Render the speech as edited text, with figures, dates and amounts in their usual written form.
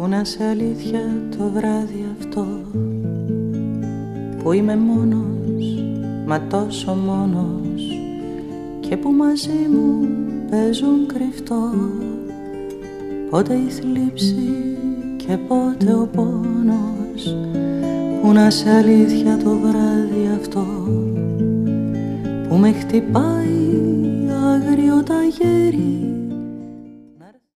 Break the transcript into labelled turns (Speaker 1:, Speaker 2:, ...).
Speaker 1: Πού να σε αλήθεια το βράδυ αυτό που είμαι μόνος, μα τόσο μόνος, και που μαζί μου παίζουν κρυφτό πότε η θλίψη και πότε ο πόνος. Πού να σε αλήθεια το βράδυ αυτό που με χτυπάει άγριο ταγέρι